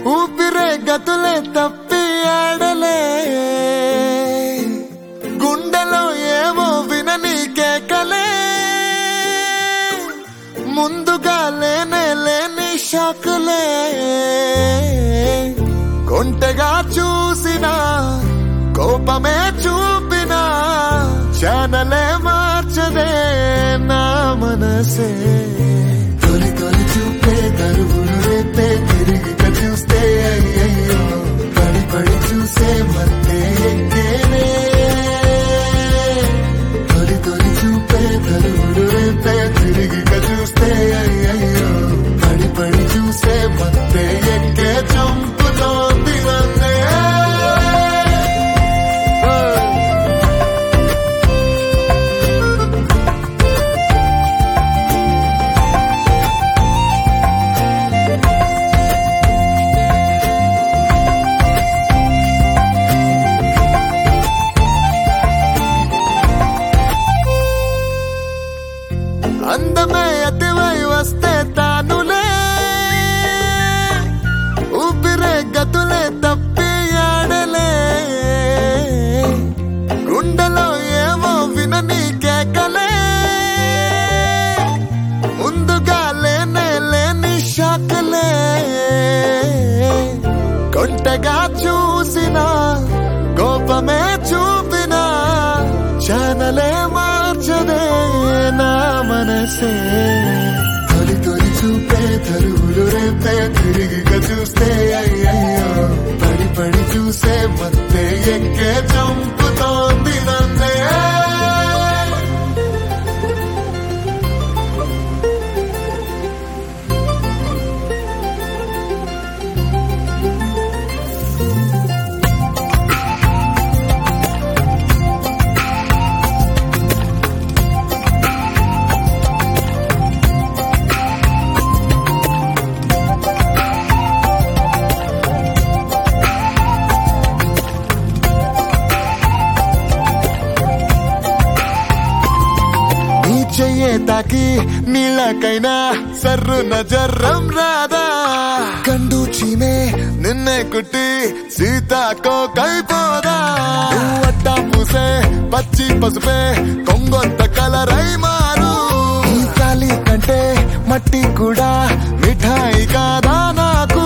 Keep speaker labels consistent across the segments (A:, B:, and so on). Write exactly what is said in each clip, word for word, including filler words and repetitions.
A: ఊపిరే గతులే తప్పి ఆడలే గుండెలో ఏవో వినని కేకలే ముందుగా లేనే లేని షాకులే కొంటగా చూసినా కోపమే చూపినా ఛానలే మార్చదే నా మనసే తొలి తొలి చూపే కరువులు రేపే తిరిగి చూస్తే అయ్యయ్యో పడి పడి చూసే మత్తే ఎక్కేనే తొలి తొలి చూపే కరువులు రేపే తిరిగి చూస్తే అయ్యయ్యో పడి పడి చూసే మత్తే ఎక్కే చంపుతోంది నన్నే అందమే అతివై వస్తే తానులే ఊపిరే గతులే తప్పి ఆడలే గుండెలో ఏవో వినని కేకలే ముందుగా లేనే లేని షాకలే కొంటగా చూసినా కోపమే చూపినా ఛానలే మార్చదే నా మనసే తొలి తొలి చూపే తరువులు రేపే తిరిగి చూస్తే అయ్యయ్యో పడి పడి చూసే మత్తే ఎక్కే చంపుతోంది నన్నే చెయ్యే తాకి నీళ్ళకైనా సర్రున జర్రం రాదా కండు చీమే నిన్నే కుట్టి సీతాకో కైపోదా అట్టా పూసే పచ్చి పసుపే కొంగొంత కలరై మారు కాలి కంటే మట్టి కూడా మిఠాయి కాదా నాకు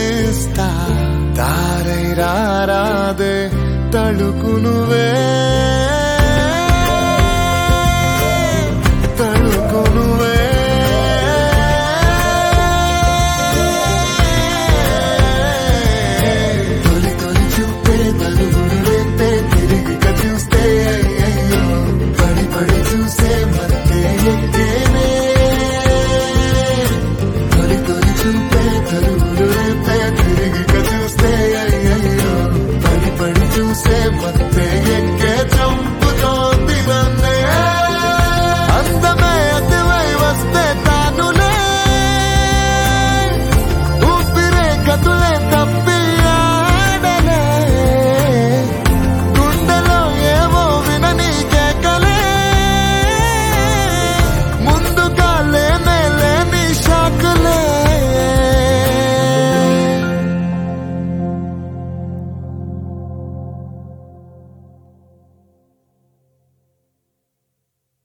A: చీరనేస్తా తారై రారాదే తళుకు నువ్వే